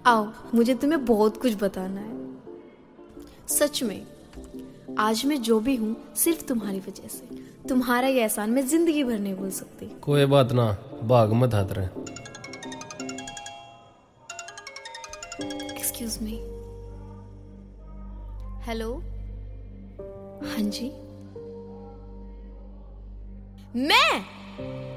आओ, मुझे तुम्हें बहुत कुछ बताना है। सच में आज मैं जो भी हूँ सिर्फ तुम्हारी वजह से। तुम्हारा ये एहसान मैं जिंदगी भर नहीं भूल सकती। कोई बात ना, भाग मत हाथ रहे। Excuse me. हेलो। हाँ जी। मैं